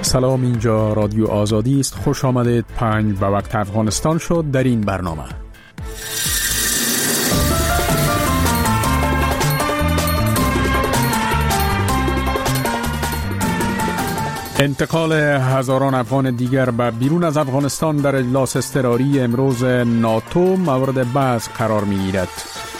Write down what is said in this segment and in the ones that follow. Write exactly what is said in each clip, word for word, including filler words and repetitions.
سلام، اینجا رادیو آزادی است. خوش آمدید. پنج به وقت افغانستان شد. در این برنامه انتقال هزاران افغان دیگر به بیرون از افغانستان در اجلاس اضطراری امروز ناتو مورد بحث قرار می‌گیرد.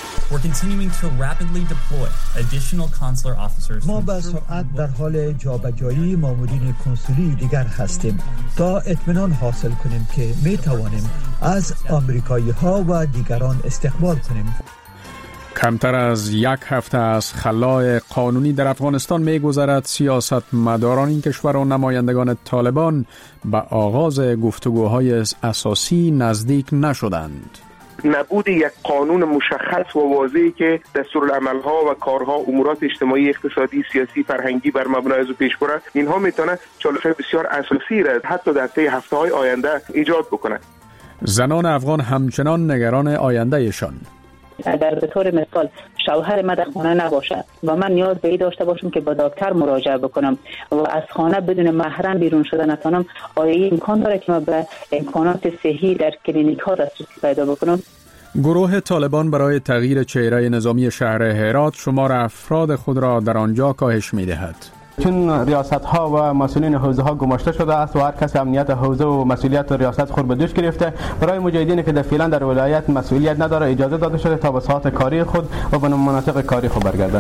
ما به سرعت در حال جابجایی مامورین کنسولی دیگر هستیم تا اطمینان حاصل کنیم که می توانیم از آمریکایی ها و دیگران استقبال کنیم. کمتر از یک هفته از خلای قانونی در افغانستان می گذرد. سیاست مداران این کشور و نمایندگان طالبان به آغاز گفتگوهای اساسی نزدیک نشدند. نبود یک قانون مشخص و واضحی که دستورالعمل‌ها و کارها، امورات اجتماعی، اقتصادی، سیاسی، فرهنگی بر مبنای از پیش بره، اینها میتونه چالش‌های بسیار اساسی را حتی در طی هفته‌های آینده ایجاد بکنه. زنان افغان همچنان نگران آیندهشان. در به طور مثال شوهر من در خانه نباشد و من نیاز به این داشته باشم که با دکتر مراجعه بکنم و از خانه بدون محرم بیرون شدن نتونم، آیا امکان داره که من به امکانات صحی در کلینیک ها دسترسی پیدا بکنم؟ گروه طالبان برای تغییر چهره نظامی شهر هرات شمار افراد خود را در آنجا کاهش می‌دهد. چون ریاست ها و مسئولین حوزه ها گماشته شده است و هر کس امنیت حوزه و مسئولیت و ریاست خود به دوش گرفته، برای مجاهدینی که فعلا در ولایت مسئولیت نداره اجازه داده شده تا به ساحات کاری خود و به مناطق کاری خود برگردند.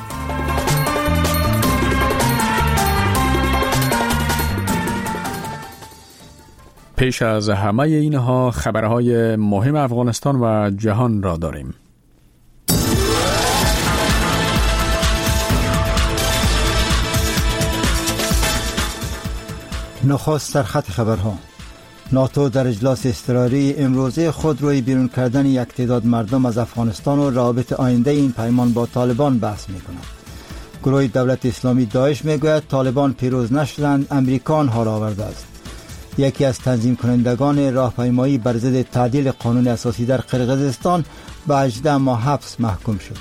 پیش از همه اینها خبرهای مهم افغانستان و جهان را داریم. نخست در خط خبرها: ناتو در اجلاس اضطراری امروزه خود روی بیرون کردن یک تعداد مردم از افغانستان و روابط آینده این پیمان با طالبان بحث می کند. گروه دولت اسلامی داعش می گوید طالبان پیروز نشدند، امریکا آنها را آورده است. یکی از تنظیم کنندگان راهپیمایی بر ضد تعدیل قانون اساسی در قرقیزستان به هجده ماه حبس محکوم شد.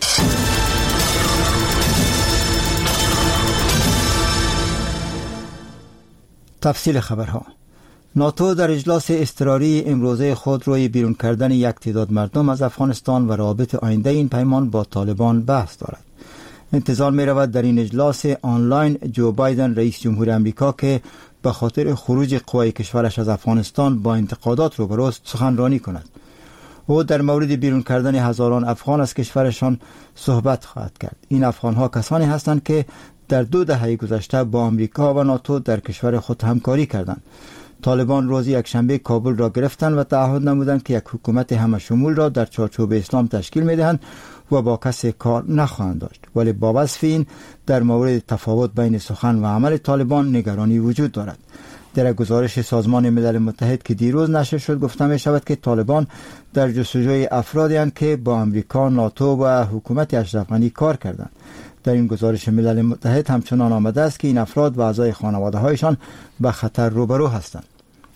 تفصیل خبرها: ناتو در اجلاس اضطراری امروزه خود روی بیرون کردن یک تعداد مردم از افغانستان و روابط آینده این پیمان با طالبان بحث دارد. انتظار می رود در این اجلاس آنلاین جو بایدن رئیس جمهور امریکا که به خاطر خروج قوای کشورش از افغانستان با انتقادات روبروست سخنرانی کند. او در مورد بیرون کردن هزاران افغان از کشورشان صحبت خواهد کرد. این افغانها کسانی هستند که در دو دهه گذشته با آمریکا و ناتو در کشور خود همکاری کردند. طالبان روز یکشنبه کابل را گرفتند و تعهد نمودند که یک حکومت همه شمول را در چارچوب اسلام تشکیل می‌دهند و با کسی کار نخواهند داشت. ولی با وصف این در مورد تفاوت بین سخن و عمل طالبان نگرانی وجود دارد. در گزارش سازمان ملل متحد که دیروز نشر شد گفته می شود که طالبان در جستجوی افرادی هستند که با آمریکا، ناتو و حکومت اشرف غنی کار کردند. در این گزارش ملل متحد همچنان آمده است که این افراد و اعضای خانواده هایشان به خطر روبرو هستند.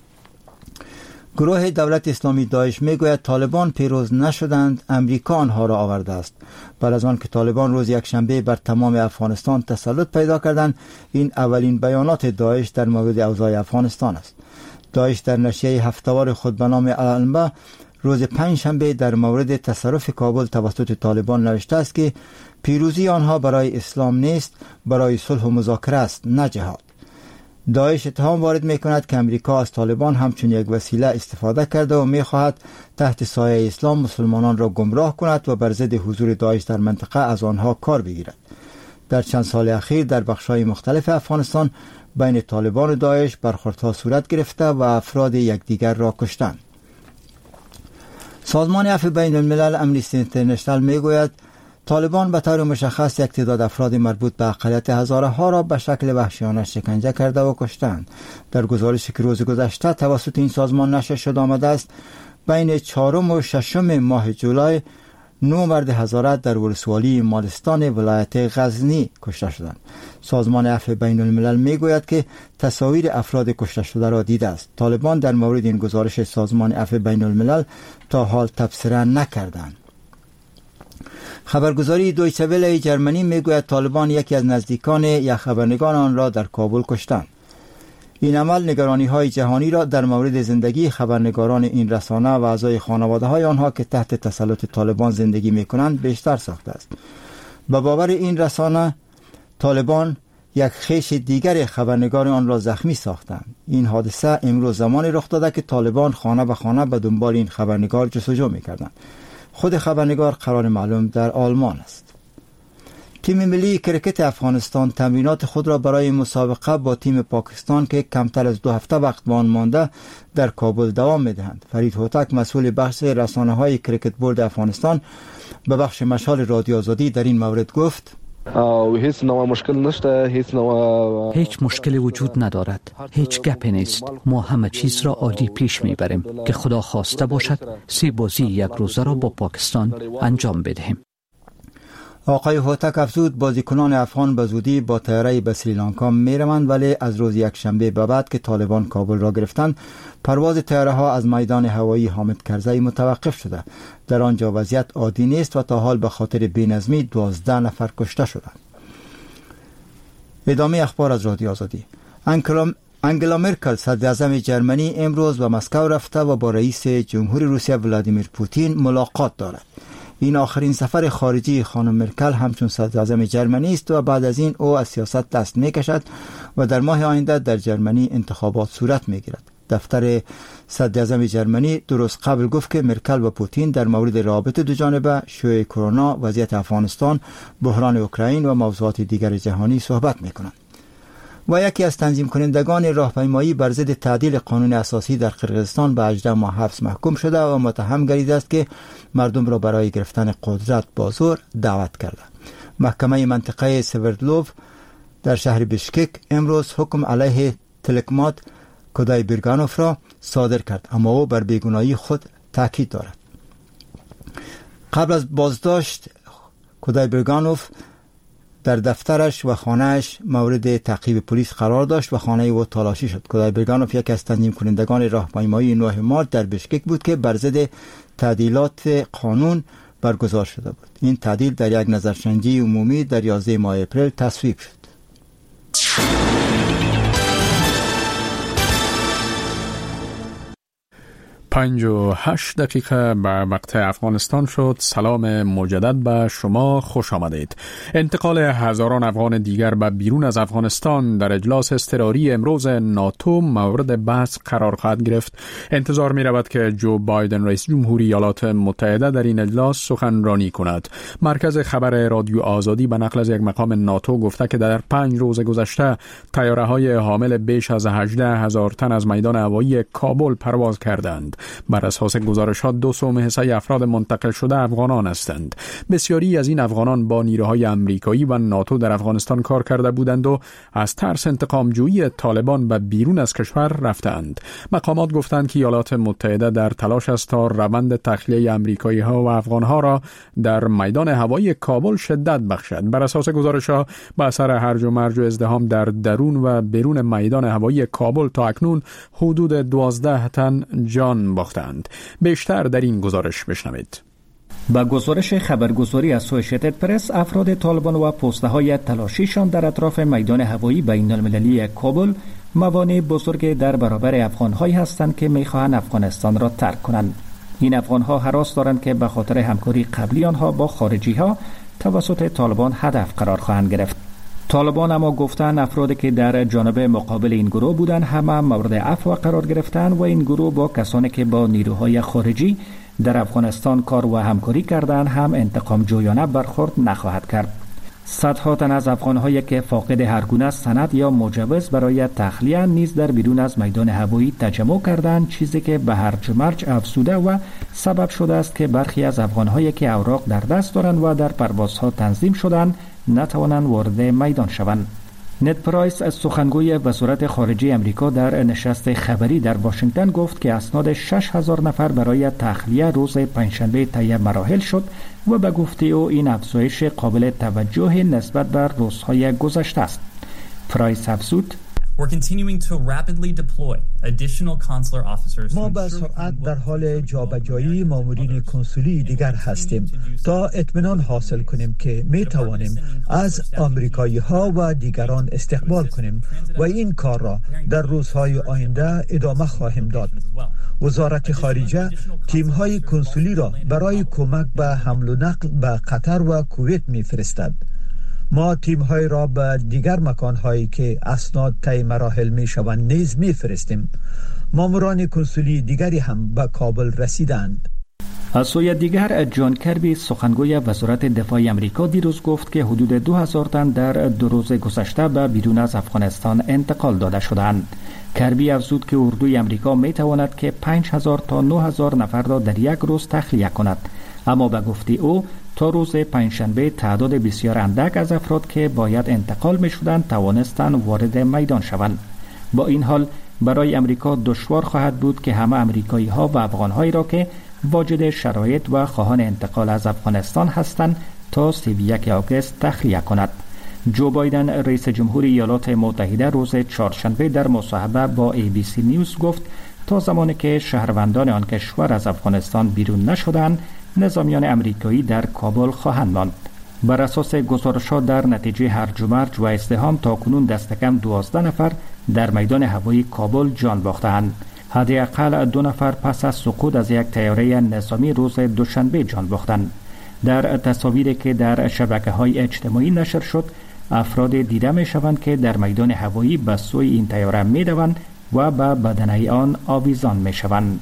گروه دولت اسلامی داعش میگوید طالبان پیروز نشدند، امریکا آنها را آورده است. بعد از آن که طالبان روز یکشنبه بر تمام افغانستان تسلط پیدا کردند، این اولین بیانات داعش در مورد اوضاع افغانستان است. داعش در نشریه هفته‌وار خود به نام الانبا روز پنجشنبه در مورد تصرف کابل توسط طالبان نوشته است که پیروزی آنها برای اسلام نیست، برای صلح و مذاکره است، نه جهاد. داعش اتهام وارد می کند که امریکا از طالبان همچون یک وسیله استفاده کرده و می خواهد تحت سایه اسلام مسلمانان را گمراه کند و بر ضد حضور داعش در منطقه از آنها کار بگیرد. در چند سال اخیر در بخش‌های مختلف افغانستان بین طالبان و داعش برخوردها صورت گرفته و افراد یکدیگر را کشتند. سازمان عفو بین الملل امنیستی اینترنشنال می گوید طالبان به طور مشخص یک تعداد افراد مربوط به اقلیت هزاره ها را به شکل وحشیانه شکنجه کرده و کشتند. در گزارشی که روز گذشته توسط این سازمان نشر شده آمده است بین چهارم و ششم ماه جولای نه مرد هزاره در ولسوالی مالستان ولایت غزنی کشته شدند. سازمان عفو بین الملل می گوید که تصاویر افراد کشته شده را دیده است. طالبان در مورد این گزارش سازمان عفو بین الملل تا حال تبصره نکردند. خبرگزاری دویچه وله جرمنی میگوید طالبان یکی از نزدیکان یک خبرنگار آن را در کابل کشتند. این عمل نگرانی های جهانی را در مورد زندگی خبرنگاران این رسانه و اعضای خانواده های آنها که تحت تسلط طالبان زندگی می کنند بیشتر ساخته است. به باور این رسانه طالبان یک خیش دیگر خبرنگار آن را زخمی ساختند. این حادثه امروز زمانی رخ داده که طالبان خانه به خانه به دنبال این خبرنگار جستجو می‌کردند. خود خبرنگار قرار معلوم در آلمان است. تیم ملی کرکت افغانستان تمرینات خود را برای مسابقه با تیم پاکستان که کمتر از دو هفته وقت به آن مانده در کابل دوام می‌دهند. فرید هوتک مسئول بخش رسانه‌های کرکت بورد افغانستان به بخش مشال رادیو آزادی در این مورد گفت: هیچ نوع مشکل نشته، هیچ نوع هیچ مشکلی وجود ندارد، هیچ گپی نیست. ما همه چیز را عالی پیش میبریم که خدا خواسته باشد سی بازی یک روزه را با پاکستان انجام بدهیم. آقای هوتک افزود بازیکنان افغان به زودی با طیاره به سریلانکا میروند، ولی از روز یک شنبه به بعد که طالبان کابل را گرفتند پرواز طیاره ها از میدان هوایی حامد کرزی متوقف شده. در آنجا وضعیت عادی نیست و تا حال به خاطر بی‌نظمی دوازده نفر کشته شدند. ادامه اخبار از رادیو آزادی. انگلا مرکل صدراعظم جرمنی امروز به مسکو رفته و با رئیس جمهوری روسیه ولادیمیر پوتین ملاقات دارد. این آخرین سفر خارجی خانم مرکل همچون صدراعظم جرمنی است و بعد از این او از سیاست دست می‌کشد و در ماه آینده در جرمنی انتخابات صورت می‌گیرد. دفتر صدراعظم جرمنی درست قبل گفت که مرکل و پوتین در مورد روابط دو جانبه، شیوع کرونا، وضعیت افغانستان، بحران اوکراین و موضوعات دیگر جهانی صحبت می‌کنند. و یکی از تنظیم کنندگان راهپیمایی بر ضد تعدیل قانون اساسی در قرقیزستان به هجده ماه حبس محکوم شده و متهم گردیده است که مردم را برای گرفتن قدرت با زور دعوت کرده. محکمه منطقه سوردلوف در شهر بشکک امروز حکم علیه تلکمات کودای بیرگانوف را صادر کرد، اما او بر بیگناهی خود تاکید دارد. قبل از بازداشت کودای بیرگانوف در دفترش و خانهش مورد تعقیب پلیس قرار داشت و خانه او تالاشی شد. کودای بیرگانوف یک از تنظیم کنندگان راهپیمایی نه مارس در بشکک بود که بر ضد تعدیلات قانون برگزار شده بود. این تعدیل در یک نظرسنجی عمومی در یازده ماه اپریل تصویب شد. پنج و هشت دقیقه به مقطع افغانستان شد. سلام مجدد به شما، خوش آمدید. انتقال هزاران افغان دیگر به بیرون از افغانستان در اجلاس اضطراری امروز ناتو مورد بحث قرار خواهد گرفت. انتظار می رود که جو بایدن رئیس جمهوری ایالات متحده در این اجلاس سخنرانی کند. مرکز خبر رادیو آزادی به نقل از یک مقام ناتو گفته که در پنج روز گذشته طیاره‌های حامل بیش از هجده هزار تن از میدان هوایی کابل پرواز کردند. بر اساس گزارشات دو سوم حصه افراد منتقل شده افغانان هستند. بسیاری از این افغانان با نیروهای امریکایی و ناتو در افغانستان کار کرده بودند و از ترس انتقام جویی طالبان به بیرون از کشور رفتند. مقامات گفتند که ایالات متحده در تلاش است تا روند تخلیه امریکایی ها و افغان ها را در میدان هوایی کابل شدت بخشد. بر اساس گزارشات به اثر هرج و مرج و ازدحام در درون و بیرون میدان هوایی کابل تا اکنون حدود دوازده تن جان باختند. بیشتر در این گزارش بشنوید. با گزارش خبرگزاری اسوسییتد پرس، افراد طالبان و پوسته های تلاشیشان در اطراف میدان هوایی بین المللی کابل موانع بزرگ در برابر افغان‌هایی هستند که می‌خواهند افغانستان را ترک کنند. این افغان‌ها هراس دارند که به خاطر همکاری قبلی آنها با خارجی‌ها توسط طالبان هدف قرار خواهند گرفت. طالبان اما گفتند افرادی که در جانب مقابل این گروه بودند همه مورد عفو قرار گرفتند و این گروه با کسانی که با نیروهای خارجی در افغانستان کار و همکاری کردند هم انتقام جویانه برخورد نخواهد کرد. صدها تن از افغان‌هایی که فاقد هر گونه سند یا مجوز برای تخلیه نیز در بیرون از میدان هوایی تجمع کردند، چیزی که به هرج و مرج افزوده و سبب شده است که برخی از افغان‌هایی که اوراق در دست دارند و در پروازها تنظیم شدند نتوانند وارد میدان شوند. نت پرایس از سخنگوی وزارت خارجه امریکا در نشست خبری در واشنگتن گفت که اسناد شش هزار نفر برای تخلیه روز پنجشنبه طی مراحل شد و به گفته او این افزایش قابل توجه نسبت به روزهای گذشته است. پرایس افزود: ما به سرعت در حال جابجایی مامورین کنسولی دیگر هستیم تا اطمینان حاصل کنیم که می توانیم از آمریکایی ها و دیگران استقبال کنیم و این کار را در روزهای آینده ادامه خواهیم داد. وزارت خارجه تیم های کنسولی را برای کمک به حمل و نقل به قطر و کویت می فرستد. ما تیم های را به دیگر مکان هایی که اسناد طی مراحل می شوند نیز می فرستیم. ماموران کنسولی دیگری هم به کابل رسیدند. از سوی دیگر جان کربی سخنگوی وزارت دفاع آمریکا دیروز گفت که حدود دو هزار تن در دو روز گذشته به بیرون از افغانستان انتقال داده شدند. کربی افزود که اردوی آمریکا می تواند که پنج هزار تا نه هزار نفر را در یک روز تخلیه کند، اما به گفته او تا روز پنجشنبه تعداد بسیار اندک از افراد که باید انتقال می شدند توانستند وارد میدان شوند. با این حال برای امریکا دشوار خواهد بود که همه امریکایی ها و افغان هایی را که واجد شرایط و خواهان انتقال از افغانستان هستند تا سی و یک آگوست تخلیه کند. جو بایدن رئیس جمهور ایالات متحده روز چهارشنبه در مصاحبه با ای بی سی نیوز گفت تا زمانی که شهروندان آن کشور از افغانستان بیرون نشدند نظامیان امریکایی در کابل خواهند ماند. بر اساس گزارش‌ها در نتیجه هرج و مرج و ازدحام تاکنون دست کم دوازده نفر در میدان هوایی کابل جان باختند. حداقل دو نفر پس از سقوط از یک طیاره نظامی روز دوشنبه جان باختند. در تصاویری که در شبکه‌های اجتماعی نشر شد، افراد دیده می‌شوند که در میدان هوایی به سوی این طیاره می‌دوند و به بدنه آن آویزان می‌شوند.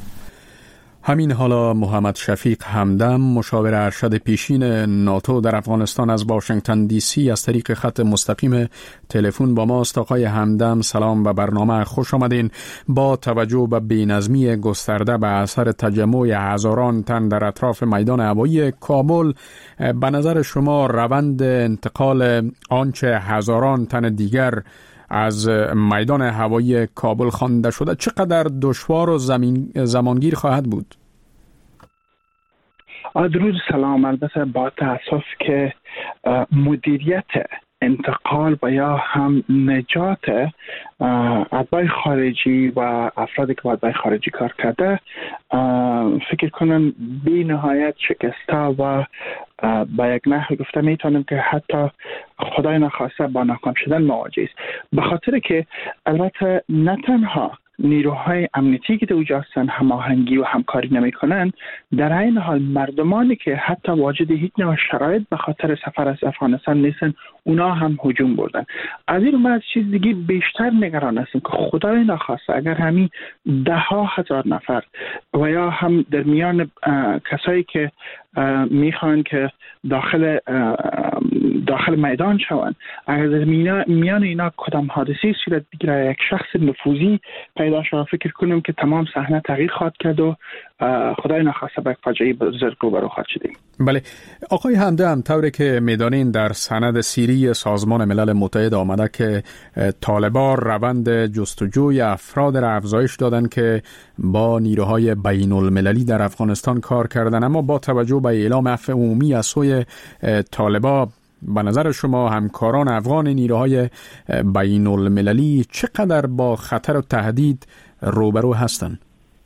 همین حالا محمد شفیق همدم مشاور ارشد پیشین ناتو در افغانستان از واشنگتن دی سی از طریق خط مستقیم تلفن با ماست. آقای همدم سلام و برنامه خوش آمدین. با توجه به بی‌نظمی گسترده به اثر تجمع هزاران تن در اطراف میدان هوایی کابل، به نظر شما روند انتقال آنچه هزاران تن دیگر از میدان هوایی کابل خوانده شده چقدر دشوار و زمین زمانگیر خواهد بود؟ درود سلام. البته با تاسف که مدیریت انتقال و یا هم نجات اتباع خارجی و افرادی که با اتباع خارجی کار کرده فکر کنم بی نهایت شکسته و با یک نحو گفته میتونم که حتی خدای نخواسته با ناکام شدن مواجه است، به خاطر که البته نه تنها نیروهای امنیتی که در اونجا هستن هماهنگی و همکاری نمیکنن، در این حال مردمانی که حتی واجد هیچ نوع شرایط به خاطر سفر از افغانستان نیستن اونا هم هجوم بردن. از این رو از چیز دیگه بیشتر نگران هستم که خدای نخواسته اگر همین ده ها هزار نفر و یا هم در میان کسایی که میخوان که داخل داخل میدان شوند، اگر در میان اینا کدام حادثی صورت بگیره یک شخص نفوذی پیدا شود، فکر کنم که تمام صحنه تغییر خواهد کرد و خدای نخواسته به فاجعه بزرگ روبرو خواهد شدیم. بله آقای همدم، طوری که میدانین در سند سیری سازمان ملل متحد آمده که طالبان روند جستجوی افراد را افزایش دادن که با نیروهای بین المللی در افغانستان کار کردن، اما با توجه به اعلام عفو عمومی از سوی طالبان، به نظر شما همکاران افغان نیروهای بین المللی چقدر با خطر و تهدید روبرو هستند؟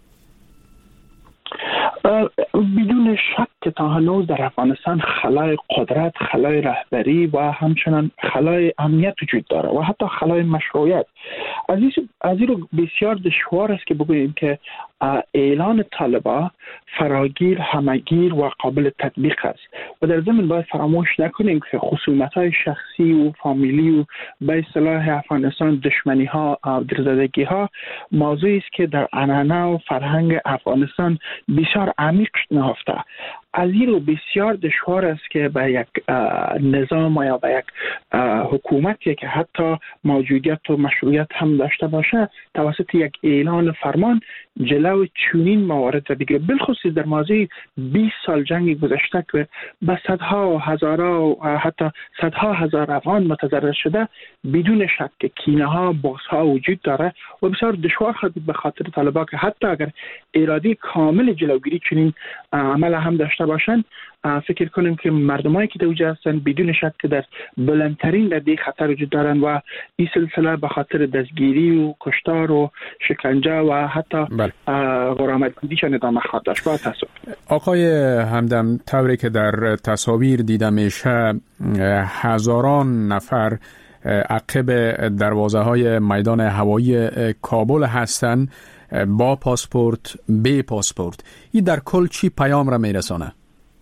بدون شک که تا هنوز در افغانستان خلای قدرت، خلای رهبری و همچنان خلای امنیت وجود داره و حتی خلای مشروعیت. از این رو بسیار دشوار است که بگوییم که اعلان طالبان فراگیر، همگیر و قابل تطبیق است و در ضمن باید فراموش نکنیم که خصومت‌های شخصی و فامیلی و به اصطلاح افغانستان دشمنی‌ها و درزدگی‌ها موضوعی است که در عنعنه و فرهنگ افغانستان بسیار عمیق نهفته. از این رو بسیار دشوار است که به یک نظام یا به یک حکومتی که حتی موجودیت و مشروعیت هم داشته باشه توسط یک اعلان فرمان جلو چنین موارد را بگیره، بالخصوص در موضوع بیست سال جنگ گذشته که به صدها و هزارها و حتی صدها هزار افغان متضرر شده. بدون شک که کینه ها، بغض ها وجود داره و بسیار دشوار خواهد بود به خاطر طالبان که حتی اگر اراده کامل جلوگیری چنین عمل هم داشته باشند فکر کنیم که مردمایی که در اونجا هستن بدون شک که در بلندترین رده خطر وجود دارن و این سلسله به خاطر دستگیری و کشتار و شکنجه و حتی غرامت‌گیریشان ادامه خواهد داشت. با تاسف. آقای همدم، طوری که در تصاویر دیده میشه هزاران نفر عقب دروازه های میدان هوایی کابل هستند با پاسپورت، بی پاسپورت. این در کل چی پیام را میرسانه؟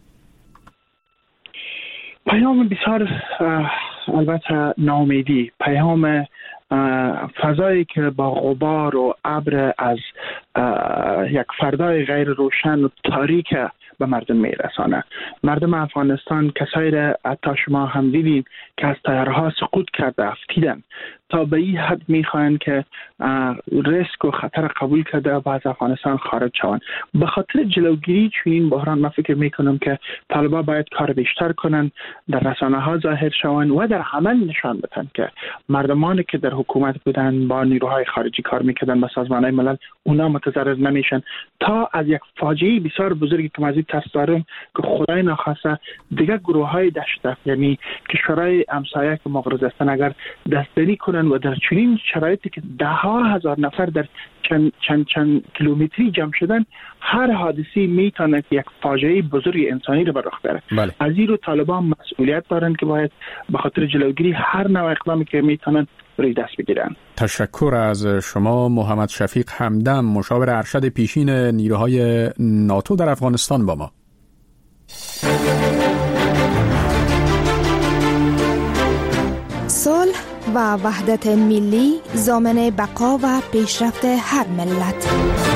پیام بسیار البته ناامیدی، پیام فضایی که با غبار و ابر از یک فردای غیر روشن و تاریک به مردم میرسانه. مردم افغانستان کسایی را حتی شما هم دیدین که از طیارها سقوط کرده افتیدن تا به این حد میخواین که ریسک و خطر قبول کرده و از افغانستان خارج شوند. به خاطر جلوگیری چون این بحران من فکر میکنم که طالبان باید کار بیشتر کنن، در رسانه ها ظاهر شوند و در عمل نشان بدن که مردمانی که در حکومت بودن با نیروهای خارجی کار میکردن با سازمان های ملل اونا متضرر نمیشن تا از یک فاجعه بسیار بزرگی که مزید ترس دارم که خدای نخواسته دیگه گروه های دشت یعنی کشورهای همسایه که مغرض هستن اگر دستگیری کنن و در چنین شرایطی که ده ها هزار نفر در چند چند چند کیلومتری جمع شدن، هر حادثی میتونه یک فاجعه بزرگ انسانی رو به رخ بره. بله. از این رو طالبان مسئولیت دارن که باید به خاطر جلوگیری هر نوع اقدامی که میتونن روی دست بگیرن. تشکر از شما محمد شفیق همدم، مشاور ارشد پیشین نیروهای ناتو در افغانستان با ما. صلح و وحدت ملی ضامن بقا و پیشرفت هر ملت.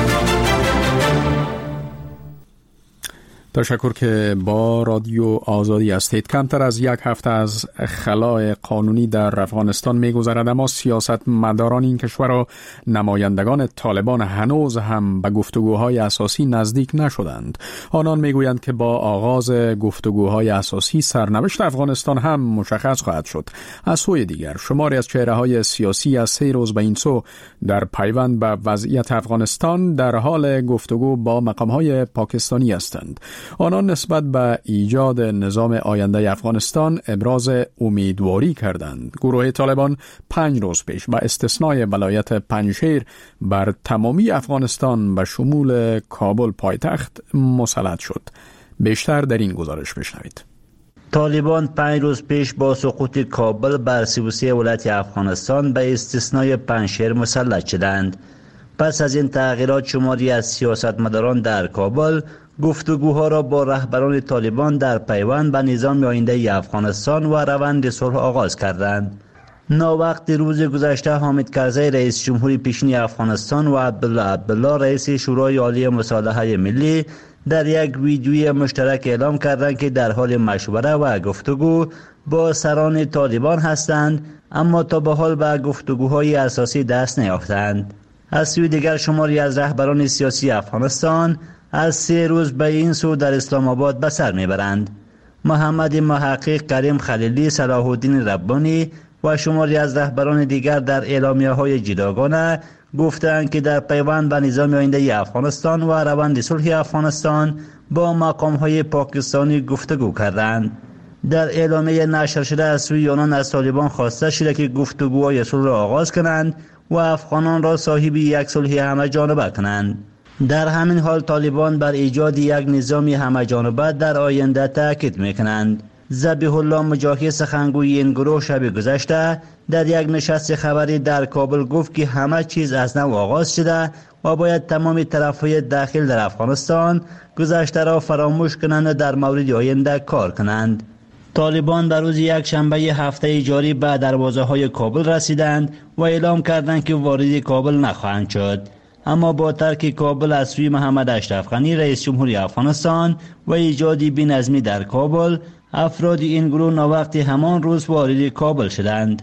تشکر که با رادیو آزادی هستید. کمتر از یک هفته از خلای قانونی در افغانستان می‌گذرد، اما سیاستمداران این کشور و نمایندگان طالبان هنوز هم به گفتگوهای اساسی نزدیک نشدند. آنان میگویند که با آغاز گفتگوهای اساسی سرنوشت افغانستان هم مشخص خواهد شد. از سوی دیگر شماری از چهره‌های سیاسی از سه روز به این سو در پیوند به وضعیت افغانستان در حال گفتگو با مقام‌های پاکستانی هستند. آنان نسبت به ایجاد نظام آینده افغانستان ابراز امیدواری کردند. گروه طالبان پنج روز پیش با استثنای ولایت پنجشیر بر تمامی افغانستان به شمول کابل پایتخت مسلط شد. بیشتر در این گزارش بشنوید. طالبان پنج روز پیش با سقوط کابل بر سی و سه ولایت افغانستان به استثنای پنجشیر مسلط شدند. پس از این تغییرات شماری از سیاستمداران در کابل گفتگوها را با رهبران طالبان در پیوند به نظام آینده افغانستان و روند صلح آغاز کردند. ناوقت روز گذشته حامد کرزی رئیس جمهوری پیشین افغانستان و عبدالله عبدالله رئیس شورای عالی مصالحه ملی در یک ویدیوی مشترک اعلام کردند که در حال مشوره و گفتگو با سران طالبان هستند، اما تا به حال به گفتگوهای اساسی دست نیافتند. از سوی دیگر شماری از رهبران سیاسی افغانستان از سه روز به این سو در اسلام آباد به سر میبرند. محمد محقق، کریم خلیلی، صلاح الدین ربانی و شماری از رهبران دیگر در اعلامیه های جداگانه گفتند که در پیوند به نظام آینده افغانستان و روند صلح افغانستان با مقام های پاکستانی گفتگو کردند. در اعلامیه نشر شده از سوی آنان از طالبان خواسته شده که گفتگوهای صلح را آغاز کنند و افغانان را صاحب یک صلح همه جانبه کنند. در همین حال طالبان بر ایجاد یک نظام همه جانبه در آینده تاکید میکنند. ذبیح الله مجاهد سخنگوی این گروه شب گذشته در یک نشست خبری در کابل گفت که همه چیز از نو آغاز شده و باید تمام طرفهای داخل در افغانستان گذشته را فراموش کنند و در مورد آینده کار کنند. طالبان در روز یک شنبه هفته جاری به دروازه های کابل رسیدند و اعلام کردند که وارد کابل نخواهند شد. اما با ترک کابل از سوی محمد اشرف غنی رئیس جمهوری افغانستان و ایجاد بی‌نظمی در کابل، افراد این گروه ناوقت همان روز وارد کابل شدند.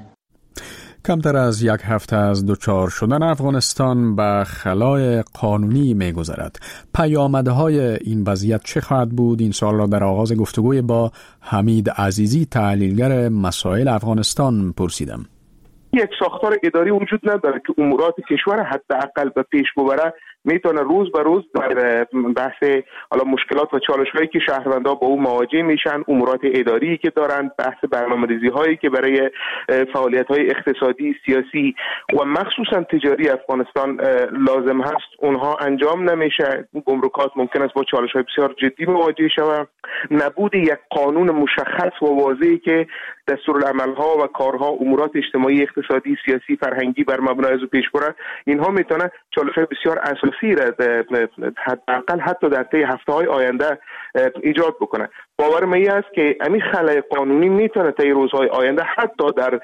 کمتر از یک هفته از دوچار شدن افغانستان به خلای قانونی می گذرد. پیامدهای این وضعیت چه خواهد بود؟ این سوال را در آغاز گفتگوی با حمید عزیزی، تحلیلگر مسائل افغانستان پرسیدم. یک ساختار اداری وجود نداره که امورات کشور حداقل به پیش ببره میتونه روز به روز در بحث حالا مشکلات و چالش‌هایی که شهروندان با او مواجه میشن، امورات اداری که دارند، بحث برنامه‌ریزی‌هایی که برای فعالیت‌های اقتصادی، سیاسی و مخصوصا تجاری افغانستان لازم هست اونها انجام نمیشه. گمرکات ممکن است با چالش‌های بسیار جدی مواجه شود. نبود یک قانون مشخص و واضحی که دستورالعمل‌ها و کارها، امورات اجتماعی، اقتصادی، سیاسی، فرهنگی بر مبنای از پیش بره، اینها میتونه چالش‌های بسیار اساسی را حداقل حتی در طی هفته‌های آینده ایجاد بکنه. باور من است که همین خلای قانونی میتونه طی روزهای آینده حتی در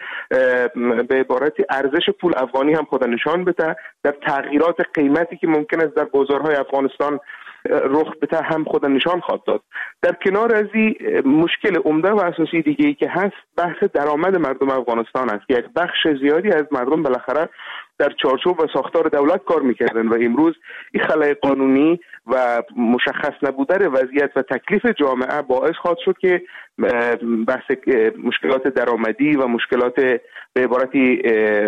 به عبارت ارزش پول افغانی هم خود نشان بده، در تغییرات قیمتی که ممکن است در بازارهای افغانستان رخ بده هم خود نشان خواهد داد. در کنار از این مشکل عمده و اساسی دیگه‌ای که هست بحث درآمد مردم افغانستان است. یک بخش زیادی از مردم بالاخره در چارچوب و ساختار دولت کار میکردن و امروز این خلای قانونی و مشخص نبودن وضعیت و تکلیف جامعه باعث خواهد شد که بحث مشکلات درآمدی و مشکلات به عبارتی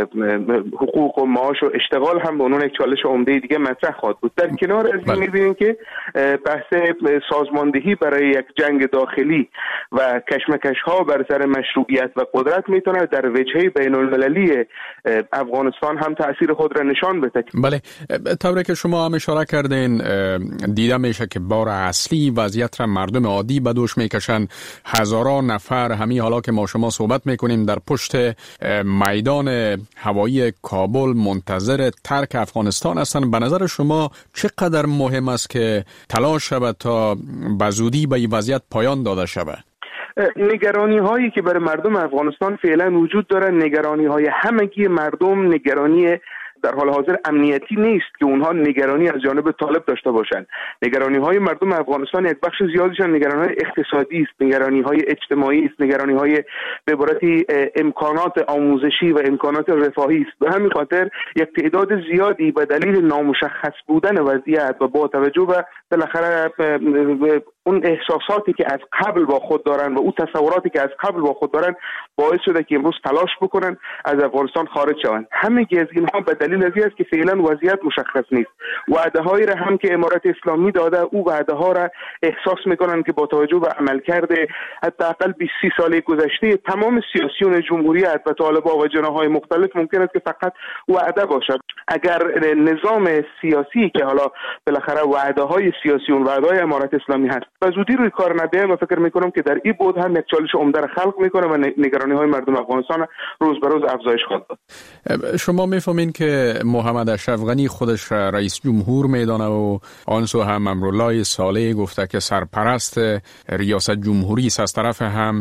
حقوق و معاش و اشتغال هم به عنوان یک چالش عمده دیگه مطرح خواهد بود. در کنار از این می‌بینیم که بحث سازماندهی برای یک جنگ داخلی و کشمکش‌ها بر سر مشروعیت و قدرت میتونه در وجهه بین‌المللی افغانستان هم تأثیر خود را نشان بده. بله، طوری که شما هم اشاره کردین دیده میشه که بار اصلی وضعیت را مردم عادی به دوش میکشن. هزاران نفر همین حالا که ما شما صحبت میکنیم در پشت میدان هوایی کابل منتظر ترک افغانستان هستند. به نظر شما چقدر مهم است که تلاش شود تا به زودی به این وضعیت پایان داده شود؟ نگرانی هایی که برای مردم افغانستان فعلا وجود داره، نگرانی های همگی مردم، نگرانی در حال حاضر امنیتی نیست که اونها نگرانی از جانب طالب داشته باشند. نگرانی های مردم افغانستان یک بخش زیادیشان نگرانی های اقتصادی است، نگرانی های اجتماعی است، نگرانی های به عبارتی امکانات آموزشی و امکانات رفاهی است. به همین خاطر یک تعداد زیادی به دلیل نامشخص بودن وضعیت و با توجه به بالاخره اون احساساتی که از قبل با خود دارن و اون تصوراتی که از قبل با خود دارن باعث شده که امروز تلاش بکنن از افغانستان خارج شوند. همگی از اینها به دلیل از این است که فعلا وضعیت مشخص نیست. وعده‌هایی را هم که امارات اسلامی داده، او وعده‌ها را احساس میکنن که با توجه به عملکرد حداقل بیست سال گذشته تمام سیاسیون جمهوریت و طالبان و جناح‌های مختلف ممکن است که فقط وعده باشد. اگر نظام سیاسی که حالا بالاخره وعده‌های سیاسی و وعده‌های امارات اسلامی هست و زودی روی کار نبیه، و فکر میکنم که در این بود هم یک چالش عمده را خلق میکنه و نگرانی های مردم افغانستان روز به روز افزایش خواهد داد. شما میفهمین که محمد اشرف غنی خودش رئیس جمهور میدانه و آنسو هم امرالله صالح گفته که سرپرست ریاست جمهوری است. از طرف هم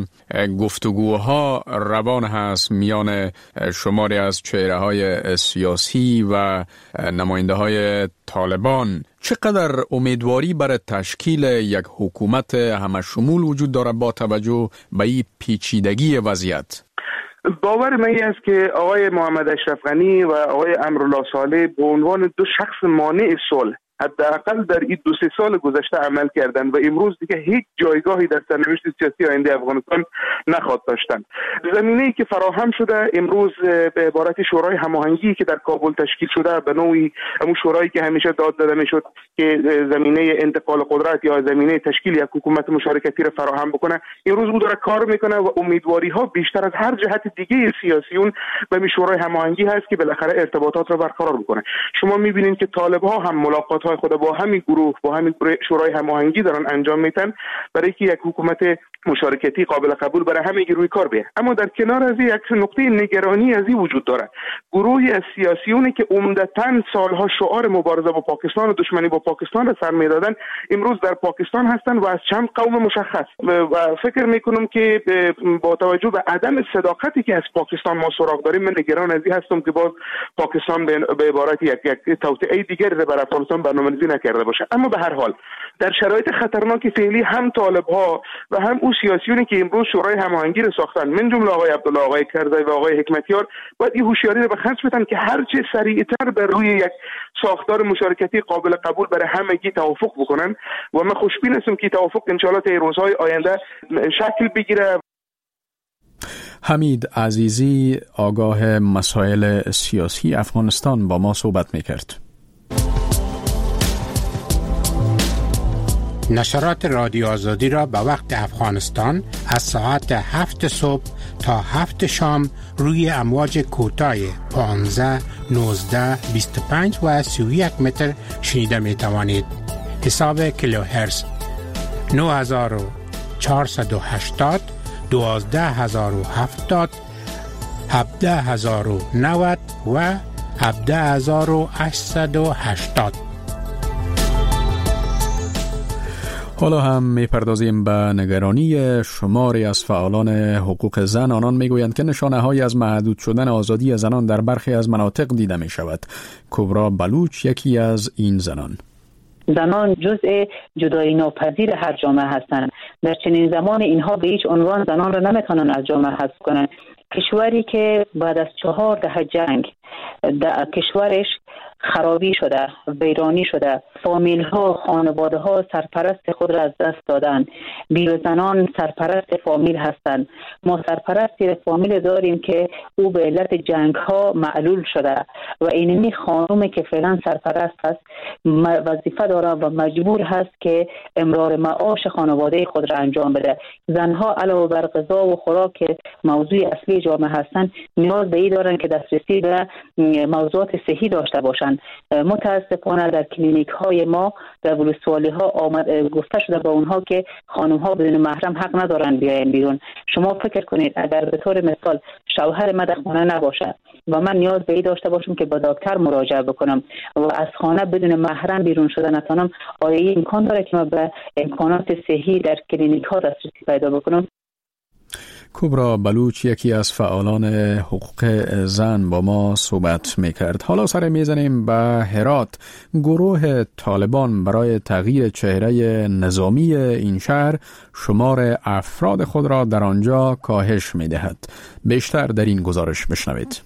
گفتگوها روان هست میان شماری از چهره های سیاسی و نماینده های طالبان. چقدر امیدواری برای تشکیل یک حکومت همشمول وجود داره با توجه به این پیچیدگی وضعیت؟ باور من است که آقای محمد اشرف غنی و آقای امرالله صالح به عنوان دو شخص مانع صلح حداقل در این دو سه سال گذشته عمل کردن و امروز دیگه هیچ جایگاهی در سرنوشت سیاسی آینده افغانستان نخواهد داشتن. زمینه‌ای که فراهم شده امروز به عبارت شورای هماهنگی که در کابل تشکیل شده، به نوعی همون شورایی که همیشه داد داده میشد که زمینه انتقال قدرت یا زمینه تشکیل یک حکومت مشارکتی را فراهم بکنه، امروز او داره کار میکنه و امیدواری ها بیشتر از هر جهت دیگه سیاسیون به شورای هماهنگی هست که بالاخره ارتباطات را برقرار بکنه. شما میبینید که طالب ها هم ملاقات خود با همین گروه با همین شورای هماهنگی دارن انجام میدن برای که یک حکومت مشارکتی قابل قبول برای همه روی کار بیه. اما در کنار از یک نقطه نگرانی از این وجود داره. گروهی از سیاسیونی که عمدتاً سالها شعار مبارزه با پاکستان و دشمنی با پاکستان را سر میدادن امروز در پاکستان هستند و از چند قوم مشخص و فکر میکنم که با توجه به عدم صداقتی که از پاکستان ما سراغ داریم، من نگران از این هستم که باز پاکستان به عبارت یک یک توطئه دیگر برای افغانستان برنامه‌ریزی نکرده باشه. اما به هر حال در شرایط خطرناک فعلی هم طالب‌ها و هم او سیاسیونی که امروز شورای هماهنگی را ساختن، من جمله آقای عبدالله، آقای کرزی و آقای حکمتیار، باید این هوشیاری را به خرج بدن که هر چه سریعتر بر روی یک ساختار مشارکتی قابل قبول برای همگی توافق بکنن و من خوشبین هستم که توافق ان شاء الله تا روزهای آینده شکل بگیره. حمید عزیزی، آگاه مسائل سیاسی افغانستان، با ما صحبت می‌کرد. نشرات رادیو آزادی را به وقت افغانستان از ساعت هفت صبح تا هفت شام روی امواج کوتاه پانزده، نوزده، بیست و پنج و سی و یک متر شنیده می توانید. حساب کیلوهرتز نه هزار و چهارصد و هشتاد، دوازده هزار و هفتاد، هفده هزار و نود و هفده هزار و هشتصد و هشتاد. حالا هم میپردازیم به نگرانی شماری از فعالان حقوق زن. آنان میگویند که نشانه های از محدود شدن آزادی زنان در برخی از مناطق دیده می شود. کبرا بلوچ یکی از این زنان. زنان جزء جدایی ناپذیر هر جامعه هستند. در چنین زمان اینها به هیچ عنوان زنان را نمیتونن از جامعه حذف کنند. کشوری که بعد از چهار دهه جنگ در کشورش خرابی شده، ویرانی شده، فامیل ها، خانواده ها سرپرست خود را از دست دادن. بیوه‌زنان سرپرست فامیل هستند. ما سرپرستی فامیل داریم که او به علت جنگ ها معلول شده و اینمی خانومی که فعلا سرپرست هست وظیفه داره و مجبور هست که امرار معاش خانواده خود را انجام بده. زنها علاوه بر غذا و خوراک که موضوع اصلی جامعه هستند نیاز به این دارن که دسترسی به موضوعات صحی داشته باشند. متاسفانه در کلینیک های ما در ولسوالی ها آمد گفته شده با اونها که خانم ها بدون محرم حق ندارن بیاین بیرون. شما فکر کنید اگر به طور مثال شوهر من در خانه نباشه و من نیاز به این داشته باشم که با دکتر مراجعه بکنم و از خانه بدون محرم بیرون شدن نتونم، آیا این امکان داره که من به امکانات صحی در کلینیک ها دسترسی پیدا بکنم؟ کبرا بلوچ یکی از فعالان حقوق زن با ما صحبت میکرد. حالا سر میزنیم به هرات. گروه طالبان برای تغییر چهره نظامی این شهر شمار افراد خود را در آنجا کاهش میدهد. بیشتر در این گزارش بشنوید.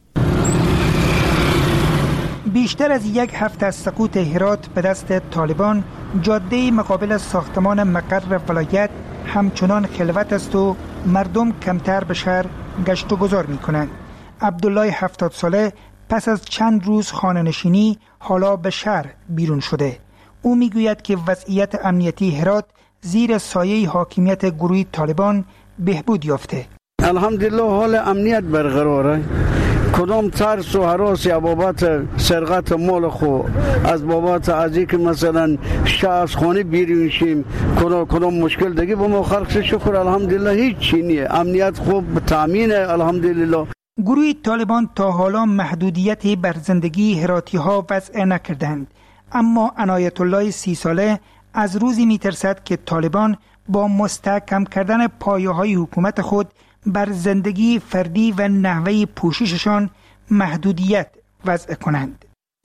بیشتر از یک هفته از سقوط هرات به دست طالبان، جاده مقابل ساختمان مقر ولایت همچنان خلوت است و مردم کمتر به شهر گشت و گذار می کنند. عبدالله هفتاد ساله پس از چند روز خانه نشینی حالا به شهر بیرون شده. او می گوید که وضعیت امنیتی هرات زیر سایه حاکمیت گروه طالبان بهبود یافته. الحمدلله حال امنیت برقراره. کدام ترس و هراسی بابت سرقت مال خو از بابت از اینکه مثلا شخص خانه بیرون شیم کدام کدام مشکل دیگه با ما خلق شکر الحمدلله هیچ چیزی نیه. امنیت خوب تامینه الحمدلله. گروه طالبان تا حالا محدودیتی بر زندگی هراتی ها وضع نکردند، اما عنایت الله سی ساله از روزی میترسد که طالبان با مستحکم کردن پایه های حکومت خود بر زندگی فردی و نحوه پوشششان محدودیت وضع کنند.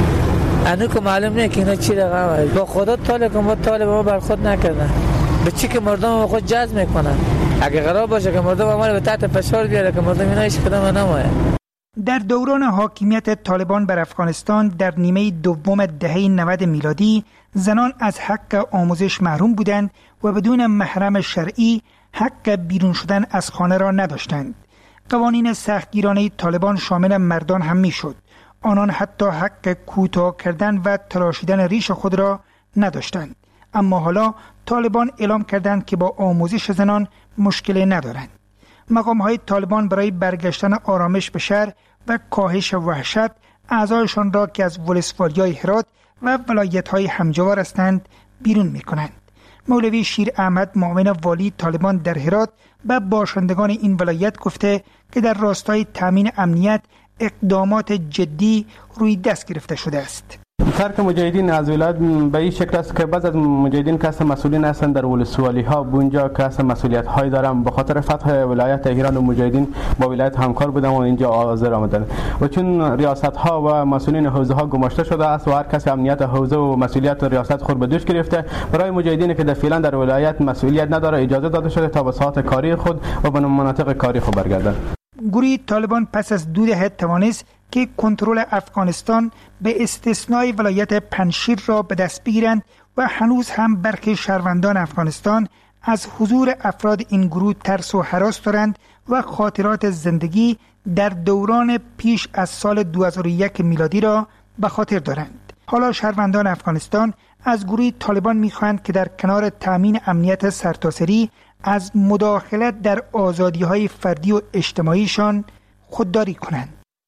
انو که معلوم نه که اینا چی رقمه. با خدا طالب ما طالب ما بر خود نکردن. به چی که مردم خود جذب میکنن. اگه قرار باشه که مردم ما به تحت فشار بیاره که مردم اینا هیچ کدام نمایه. در دوران حاکمیت طالبان بر افغانستان در نیمه دوم دهه نود میلادی زنان از حق آموزش محروم بودند و بدون محرم شرعی حق بیرون شدن از خانه را نداشتند. قوانین سختگیرانه طالبان شامل مردان هم میشد. آنان حتی حق کوتاه کردن و تراشیدن ریش خود را نداشتند. اما حالا طالبان اعلام کردند که با آموزش زنان مشکلی ندارند. مقام‌های طالبان برای برگشتن آرامش به شهر و کاهش وحشت اعضایشان را که از ولسوالی‌های هرات و ولایت‌های همجوار هستند بیرون می‌کنند. مولوی شیر احمد معاون والی طالبان در هرات به باشندگان این ولایت گفته که در راستای تامین امنیت اقدامات جدی روی دست گرفته شده است. ترک مجاهدین از ولایت به این شکل است که بعض از مجاهدین که اصلا مسئولین هستند در ولسوالی ها بونجا که اصلا مسئولیت های دارن به خاطر فتح ولایت ایران و مجاهدین با ولایت همکار بودن و اینجا حاضر آمدن و چون ریاست ها و مسئولین حوزه ها گماشته شده است و هر کسی امنیت حوزه و مسئولیت ریاست خود به دوش گرفته، برای مجاهدین که فعلا در ولایت مسئولیت نداره اجازه داده شده تا به ساعت کاری خود و به مناطق کاری خود برگردند. گروه طالبان پس از دو دهه توانست که کنترل افغانستان به استثنای ولایت پنجشیر را به دست بگیرند و هنوز هم برخی شهروندان افغانستان از حضور افراد این گروه ترس و هراس دارند و خاطرات زندگی در دوران پیش از سال دو هزار و یک میلادی را به خاطر دارند. حالا شهروندان افغانستان از گروه طالبان می‌خواهند که در کنار تأمین امنیت سرتاسری از مداخلت در آزادی‌های فردی و اجتماعیشان خودداری کنند.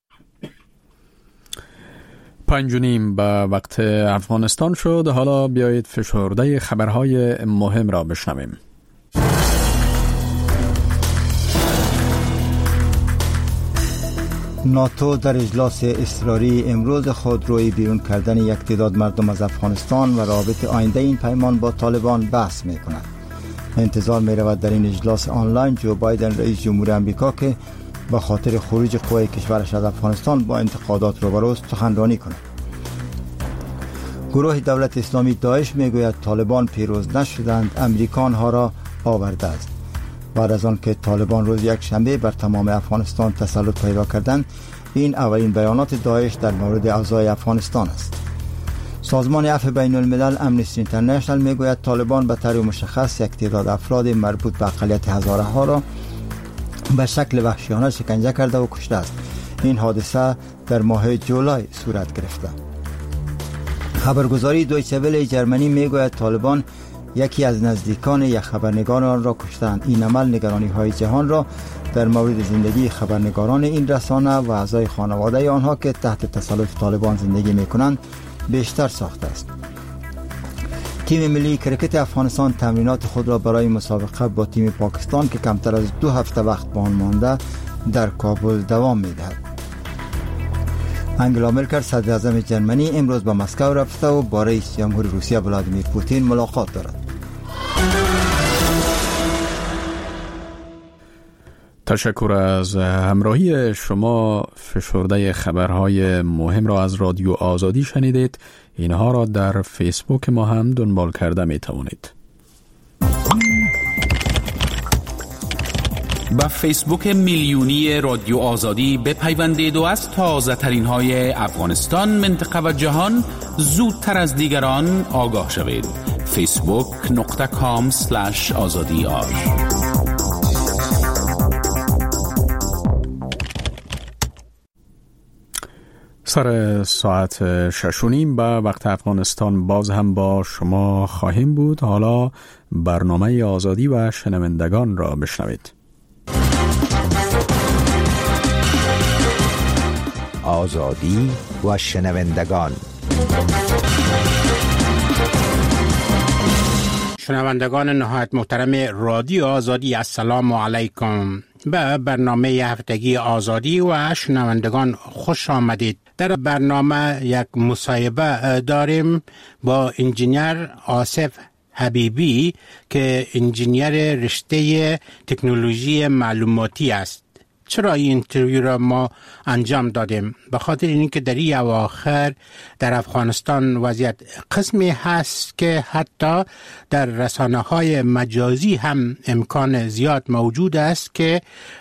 پنج و نیم به وقت افغانستان شد. حالا بیایید فشرده خبرهای مهم را بشنویم. ناتو در اجلاس اضطراری امروز خود روی بیرون کردن یک تعداد مردم از افغانستان و رابط آینده این پیمان با طالبان بحث می کند. انتظار می رود در این اجلاس آنلاین جو بایدن رئیس جمهور امریکا که با خاطر خروج قوای کشورش از افغانستان با انتقادات روبروست سخنرانی کند. گروه دولت اسلامی داعش می گوید طالبان پیروز نشدند، امریکا آنها را آورده است. بعد از آن که طالبان روز یک شنبه بر تمام افغانستان تسلط پیدا کردند، این اولین بیانات داعش در مورد اوضاع افغانستان است. سازمان عفو بین الملل امنیستی اینترنشنال می گوید طالبان به طور مشخص یک تعداد افراد مربوط به اقلیت هزاره ها را به شکل وحشیانه شکنجه کرده و کشته است. این حادثه در ماه جولای صورت گرفته. خبرگزاری دویچه وله جرمنی می گوید طالبان یکی از نزدیکان یک خبرنگار آن را کشتند. این عمل نگرانی های جهان را در مورد زندگی خبرنگاران این رسانه و اعضای خانواده آنها که تحت تسلط طالبان زندگی می کنند بیشتر ساخته است. تیم ملی کرکت افغانستان تمرینات خود را برای مسابقه با تیم پاکستان که کمتر از دو هفته وقت به آن مانده در کابل دوام می دهد. انگلا مرکل صدر اعظم جرمنی امروز به مسکو رفته و با رئیس جمهور روسیه ولادیمیر پوتین ملاقات دارد. تشکر از همراهی شما. فشرده خبرهای مهم را از رادیو آزادی شنیدید. اینها را در فیسبوک ما هم دنبال کرده می توانید. با فیسبوک میلیونی رادیو آزادی بپیوندید و از تازه ترین های افغانستان، منطقه و جهان زودتر از دیگران آگاه شوید. فیسبوک نقطه کام سلش آزادی آر. سر ساعت شش و نیم به وقت افغانستان باز هم با شما خواهیم بود. حالا برنامه آزادی و شنوندگان را بشنوید. آزادی و شنوندگان. شنوندگان نهایت محترم رادیو آزادی، السلام علیکم. به برنامه هفتگی آزادی و شنوندگان خوش آمدید. در برنامه یک مصاحبه داریم با انجینیر آصف حبیبی که انجینیر رشته تکنولوژی معلوماتی است. چرا این اینترویو را ما انجام دادیم؟ به خاطر اینکه در این اواخر در افغانستان وضعیت قسمی هست که حتی در رسانه‌های مجازی هم امکان زیاد موجود است که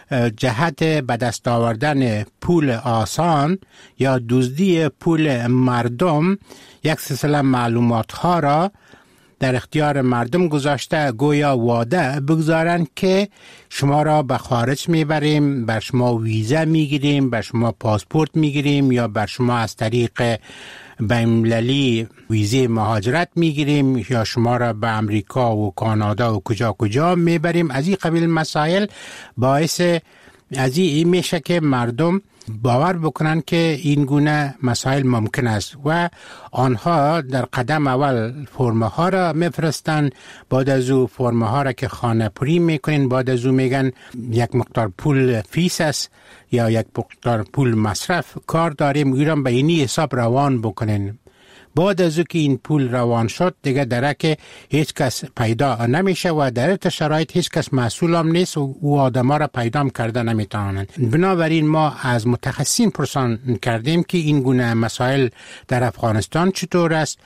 جهت به دست آوردن پول آسان یا دزدی پول مردم یک سلسله معلومات ها را در اختیار مردم گذاشته، گویا وعده بگذارن که شما را به خارج میبریم، بر شما ویزا میگیریم، بر شما پاسپورت میگیریم یا بر شما از طریق بین‌المللی ویزه مهاجرت میگیریم یا شما را به امریکا و کانادا و کجا کجا میبریم. از این قبیل مسائل باعث از این میشه که مردم باور بکنن که این گونه مسائل ممکن است و آنها در قدم اول فرمه ها را میفرستن، بعد از او فرمه ها را که خانه پوری میکنین، بعد از او میگن یک مقدار پول فیس است یا یک مقدار پول مصرف کار داریم، ایران به اینی حساب روان بکنین. بعد از او که این پول روان شد دیگه درک هیچ کس پیدا نمیشه و در این شرایط هیچ کس مسئول هم نیست و او آدم ها را پیدا کرده نمیتونن. بنابراین ما از متخصصین پرسان کردیم که این گونه مسائل در افغانستان چطور است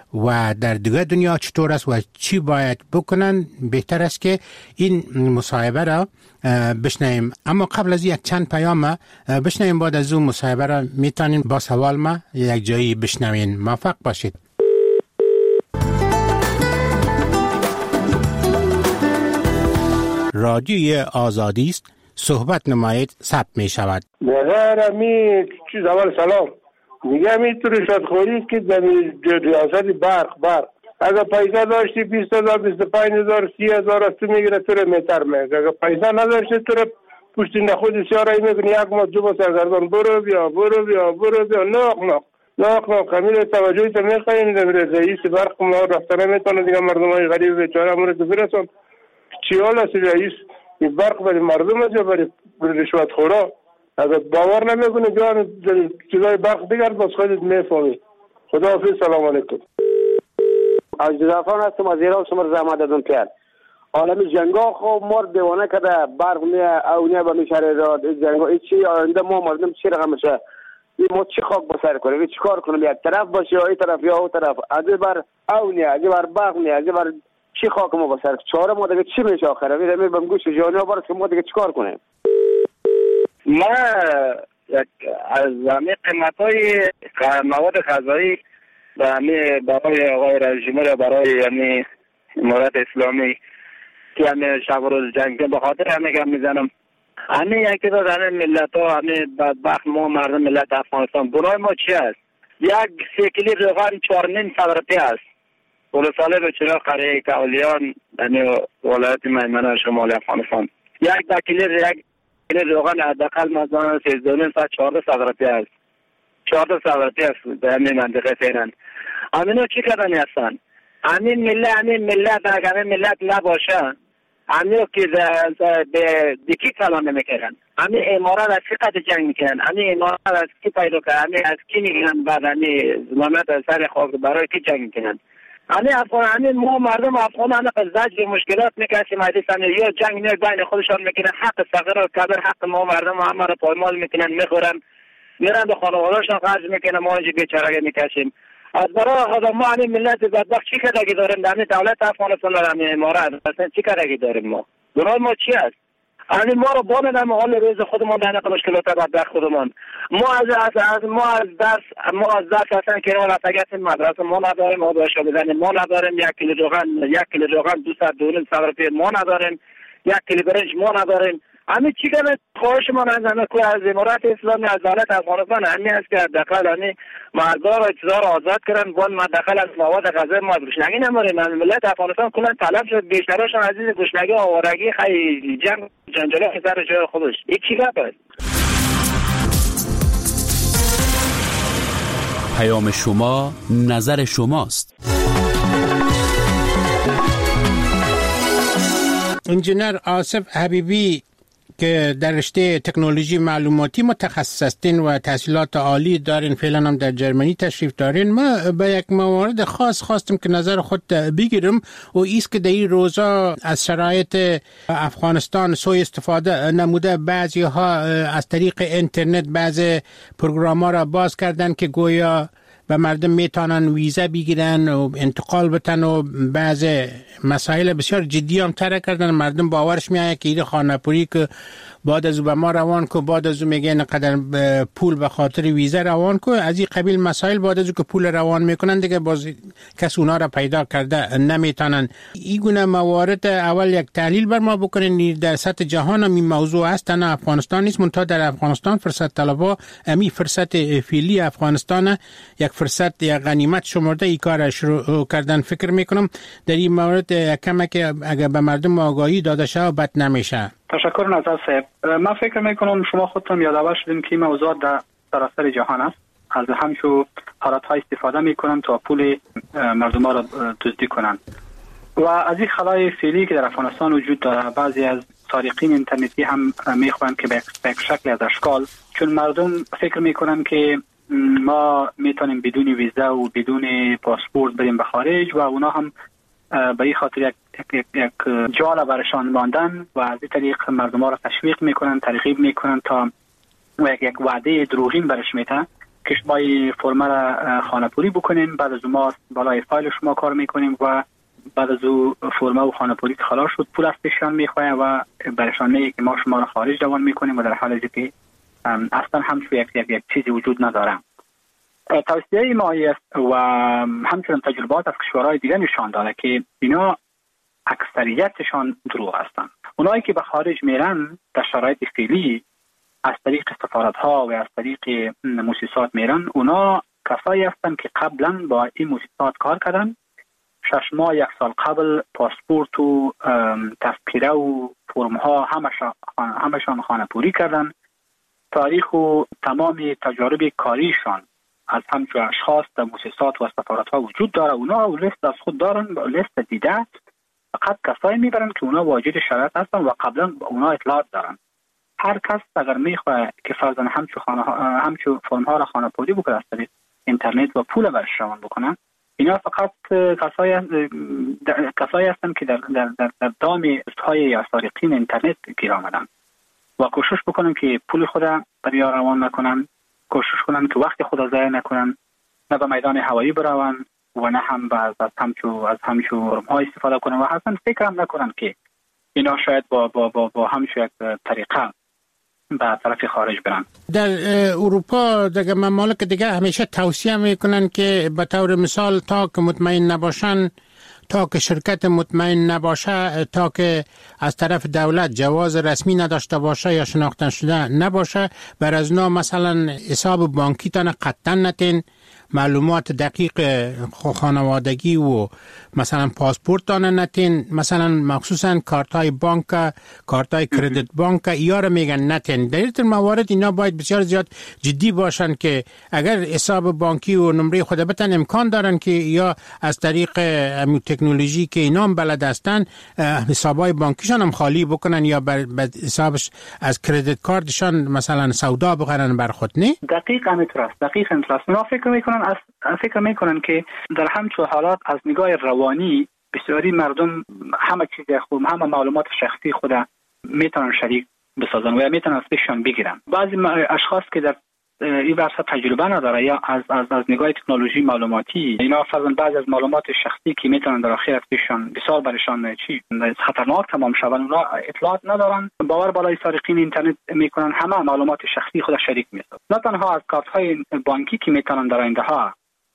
و در دیگر دنیا چطور است و چی باید بکنن. بهتر است که این مصاحبه را بشنویم، اما قبل از یک چند پیام بشنویم. بعد از اون مصاحبه را میتونین با سوال ما یک جایی بشنوین. موفق باشید. رادیوی آزادی است، صحبت نمایید، ثبت می شود. نظر می چیز اول سلام میگم این تو رشوت خوری که در ریاست برق برق اگر پیسه داشتی بیست هزار بیست و پنج هزار سی هزار از تو میگیره تو رو میتر میگه. اگر پیسه نداشتی تو رو پشت نخود سیاره میکنی یک ماه دو ماه سرگردان برو بیا برو بیا برو بیا ناق ناق ناق ناق کمیل توجهی تا میخوایی میده میره رئیس برق ما رفتنه میتونه دیگه مردم های غریب بیچاره امور که برسون چی حال است رئیس این برق برای مردم است یا برای رشوت خورا؟ اگر باور نمیکنه بیان چیزای برق دیگر باز خودت میفهمی. خداحافظ سلام علیکم. از جزافان هستم از ایران شما زحمت دادم کرد عالم جنگا خو مرد دیوانه کده برق میه اونیه با میشاره داد جنگا ای چی آینده ما مردم چی رقم میشه این ما چی خاک بسر کنیم این چی کار کنیم یک طرف باشه یا این طرف یا اون طرف از بر اونیه از بر برق میه از بر چی خاک ما بسر چاره ما دیگه چی میشه آخره میره میره بم گوش جانی ها برس که ما دیگه چی کار کنیم. ما از همه قیمت های مواد غذایی و همه برای آقای رژیم را برای همه امارت اسلامی که همه شب و روز جنگ به خاطر همه گم میزنم همه یکی داد همه ملت ها همه بدبخت ما مردم ملت افغانستان گناه ما چی است؟ یک سه کیلو روغن چهار نیم صد روپیه است. ولو ساله به چرا قریه کاولیان همه ولایت میمنه شمال افغانستان یک ده کیلو یک کیلو روغن حداقل مثلا سیزده و نیم صد چهارده صد روپیه است. چهارده صد روپیه است در همین منطقه فعلا. همینو چی کردنی هستن؟ همین ملت همین ملت اگر همین ملت نباشه همین که به دیکی کلام نمیکنن همین امارات از چی قد جنگ میکنن همین امارات از کی پیدا کنن همین از کی میگن بعد همین ظلمت از سر خاک برای کی جنگ میکنن همین افغان همین ما مردم افغان همه زجر مشکلات میکشیم حدیثن یا جنگ نه بین خودشان میکنن حق صغیر و کبیر حق ما مردم همه رو پایمال میکنن میخورن میرن به خانواده‌شان خرج میکنن ما اینجا بیچاره میکشیم از برای خدا ما همین ملت بدبخت چی کدگی داریم در همین دولت افغانستان در همین امارات اصلا چی کدگی داریم ما گناه ما چی است همین ما رو بانه در حال روز خودمان در نقل مشکلات بدبخت خودمان ما از از, از ما از درس ما از درس اصلا که ما رفتگت مدرسه ما نداریم ما داشته بزنیم ما نداریم یک کیلو روغن یک کیلو روغن دویست دو نیم صد روپیه ما نداریم یک کیلو برنج ما نداریم همین چی کنه خواهش ما نزنه که از امارات اسلامی از دولت افغانستان همین است که داخل همین مردار و چیزا رو آزاد کردن بان ما داخل از مواد غذایی ما گوشنگی نماریم ملت افغانستان کلا طلب شد بیشترشون عزیز گوشنگی و آوارگی خیلی جنگ جنجالی سر جای خودش این چی گپ است؟ پیام شما نظر شماست. انجینر آصف حبیبی که در رشته تکنولوژی معلوماتی متخصص هستین و تحصیلات عالی دارین فعلا هم در جرمنی تشریف دارین ما به یک موارد خاص خواستم که نظر خود بگیرم و ایست که در این روزا از شرایط افغانستان سوء استفاده نموده بعضی ها از طریق اینترنت بعضی پروگرام ها را باز کردن که گویا و مردم میتونن ویزا بگیرن و انتقال بتن و بعض مسائل بسیار جدی هم تره کردن مردم باورش میایه که این خانه پوری که بعد از او به ما روان که بعد از او میگه نقدر پول به خاطر ویزا روان که از این قبیل مسائل بعد از او که پول روان میکنن دیگه باز کس اونا را پیدا کرده نمیتونن. این گونه موارد اول یک تحلیل بر ما بکنین در سطح جهان هم این موضوع هست نه افغانستان نیست منتها در افغانستان فرصت طلبا امی فرصت فعلی افغانستان یک فرصت یا غنیمت شمرده ای کار شروع کردن فکر میکنم در این مورد کمه که اگر به مردم آگاهی داده شه بد نمیشه. تشکر نظر صاحب. من فکر میکنم شما خودتون یادآور شدیم که این موضوع در سراسر جهان است از همشو حالت های استفاده میکنن تا پول مردم ها را دزدی کنن و از این خلای فعلی که در افغانستان وجود داره بعضی از سارقین اینترنتی هم میخوان که به یک شکل از اشکال چون مردم فکر میکنن که ما میتونیم بدون ویزا و بدون پاسپورت بریم به خارج و اونا هم به این خاطر یک, یک, یک جال برشان ماندن و از این طریق مردم ها را تشویق میکنن ترغیب میکنن تا و یک, یک وعده دروغین برش میتن که شما فرم را خانه پوری بکنین بعد از ما بالای فایل شما کار میکنیم و بعد از او فرم و خانه پوری خلاص شد پول ازشان میخواه و برشان میگه که ما شما را خارج روان میکنیم و در حالی که اصلا همچون یک, یک, یک چیزی وجود نداره. توصیه ما است و همچنین تجربات از کشورهای دیگه نشان داده که اینا اکثریتشان دروغ هستند. اونایی که به خارج میرن در شرایط فعلی از طریق سفارت ها و از طریق مؤسسات میرن اونا کسایی هستند که قبلا با این مؤسسات کار کردن شش ماه یک سال قبل پاسپورت و تذکره و فرم ها همشان خانه پوری کردن. تاریخ و تمام تجارب کاریشان از همچون اشخاص در مؤسسات و سفارت ها وجود داره. اونا لیست از خود دارن، لیست دیده. فقط کسایی میبرن که اونا واجد شرایط هستن و قبلا اونا اطلاعات دارن. هر کس اگر میخواد که فرضاً همچون خانه همچون فرم ها را خانه پوری بکنه از طریق اینترنت و پول برش روان بکنن، اینا فقط کسایی کسایی هستن که در در در, در دام های یا سارقین اینترنت گیر آمدن و کوشش بکنن که پول خود برای روان نکنن، کوشش کنن که وقت خود ضایع نکنن، نه به میدان هوایی برون و نه هم از همچو از همچو فرم‌ها استفاده کنن و اصلا فکر هم نکنن که اینا شاید با با با, با همچو یک طریقه به طرف خارج برن. در اروپا در ممالک دیگه همیشه توصیه میکنن که به طور مثال تا که مطمئن نباشن، تا که شرکت مطمئن نباشه، تا که از طرف دولت جواز رسمی نداشته باشه یا شناخته شده نباشه، بر از نو مثلا حساب بانکی تان قطعا نتین، معلومات دقیق خانوادگی و مثلا پاسپورت تان نتین، مثلا مخصوصا کارت های بانک، کارت های کردیت بانک یا را میگن نتین. در این موارد اینا باید بسیار زیاد جدی باشن که اگر حساب بانکی و نمره خود بتن امکان دارن که یا از طریق تکنولوژی که اینا هم بلد هستن حسابای بانکیشان هم خالی بکنن یا بر حسابش از کردیت کارتشان مثلا سودا بخرن بر خود. نه دقیقاً اینطور است، دقیقاً اینطور است. اونا فکر میکنن از فکر میکنن که در همچون حالات از نگاه روانی بسیاری مردم همه چیز خود، همه معلومات شخصی خود میتونن شریک بسازن و یا میتونن از پیششان بگیرن. بعضی اشخاص که در این ورسه تجربه نداره یا از از از نگاه تکنولوژی معلوماتی، اینا فرضاً بعضی از معلومات شخصی که میتونن در آخر از پیششان بسیار برشان چی خطرناک تمام شون، اونا اطلاعات ندارن، باور بالای سارقین اینترنت میکنن، همه معلومات شخصی خود شریک میسازن. نه تنها از کارت های بانکی که میتونن در آینده ها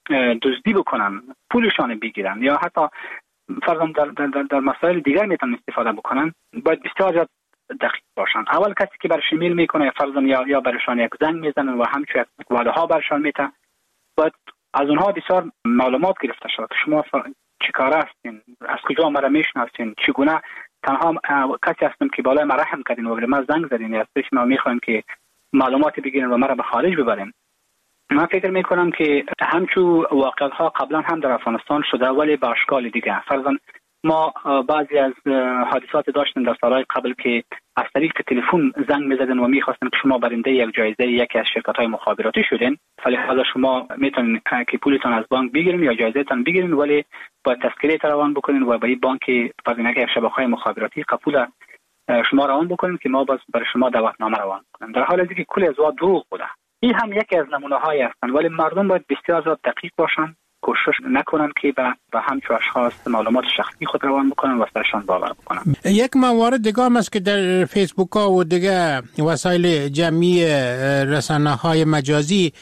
دزدی بکنن، پولشان بگیرن یا حتی فرضاً در در, در, در مسائل دیگر میتونن استفاده بکنن، باید بسیار دقیق باشن. اول کسی که برش ایمیل میکنه فرضاً یا یا برشان یک زنگ میزنن و همچنین وعده ها برشان میته، باید از اونها بسیار معلومات گرفته شود. شما چه کاره هستین، از کجا مرا میشناسین، چگونه تنها کسی هستم که بالای مرا رحم کردین و ما زنگ زدین یا پیش ما میخواین که معلومات بگیرن و مرا به خارج ببرین. من فکر میکنم که همچون واقعیت ها قبلا هم در افغانستان شده ولی به اشکال دیگه. فرضاً ما بعضی از حادثات داشتیم در سالهای قبل که از طریق تلفن زنگ میزدن و میخواستن که شما برنده یک جایزه یکی از شرکت‌های مخابراتی شدین، فلذا شما میتونین که پولتون از بانک بگیرین یا جایزه‌تون بگیرین، ولی با تذکره روان بکنین و با این بانک فرضاً یک شبکه‌های مخابراتی قبول شما روان بکنین که ما باز برای شما دعوتنامه روان کنیم، در حالی که کل از دروغ بوده. این هم یکی از نمونه‌هایی هستند، ولی مردم باید بسیار زیاد دقیق باشن، کوشش نکنن که به به همچون اشخاص معلومات شخصی خود روان بکنن و سرشان باور بکنن. یک موارد دیگه هم است که در فیسبوک ها و دیگه وسایل جمعی رسانه‌های مجازی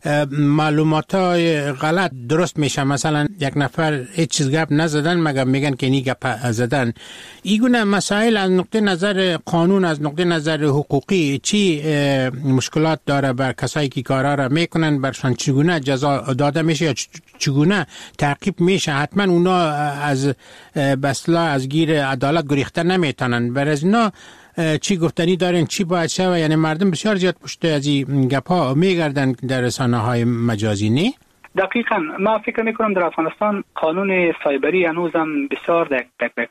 معلومات های غلط درست میشه. مثلا یک نفر هیچ چیز گپ نزدن مگر میگن که نی گپ زدن. این گونه مسائل از نقطه نظر قانون، از نقطه نظر حقوقی چی مشکلات داره بر کسایی که کارا را میکنن؟ برشان چگونه جزا داده میشه یا چگونه تعقیب میشه؟ حتما اونا از بسلا از گیر عدالت گریخته نمیتونن. بر از اینا چی گفتنی دارین؟ چی باید شوه؟ یعنی مردم بسیار زیاد پشت از این گپا میگردن در رسانه های مجازی. نه دقیقاً ما فکر میکنم در افغانستان قانون سایبری هنوزم بسیار در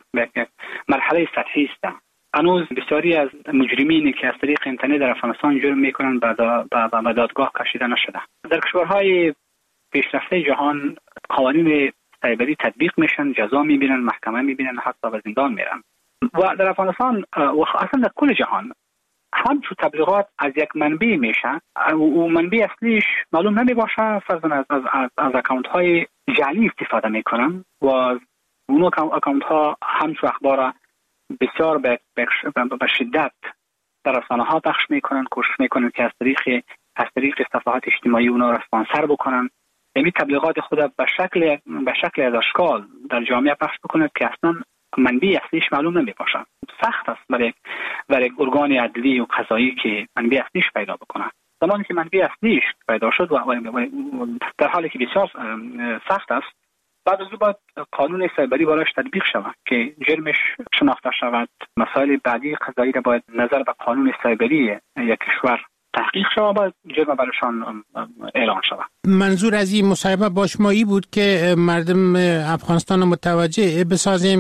مرحله سطحی است. هنوز بسیاری از مجرمینی که از طریق اینترنت در افغانستان جرم میکنن به دادگاه کشیده نشده. در کشورهای پیشرفته جهان قوانین سایبری تطبیق میشن، جزا میبینن، محکمه میبینن، حتی به زندان میرن. و در افغانستان و اصلا در کل جهان همچون تبلیغات از یک منبع میشه و منبع اصلیش معلوم نمی باشه، فرضاً از از از, از اکانت های جعلی استفاده میکنن و اون اکانت ها همچون اخبار بسیار به به شدت در رسانه ها پخش میکنن، کوشش میکنن که از طریق از طریق صفحات اجتماعی اونا را اسپانسر بکنن. یعنی تبلیغات خود به شکل به شکل از اشکال در جامعه پخش بکنه که اصلا منبع اصلیش معلوم نمی باشه. سخت است برای برای ارگان عدلی و قضایی که منبع اصلیش پیدا بکنه. زمانی که منبع اصلیش پیدا شد و در حالی که بسیار سخت است، بعد از او باید قانون سایبری براش تطبیق شود که جرمش شناخته شود. مسائل بعدی قضایی را باید نظر به قانون سایبری یک کشور تحقیق شود، باید جرم برایشان اعلان شود. منظور از این مصاحبه با شما ای بود که مردم افغانستان متوجه بسازیم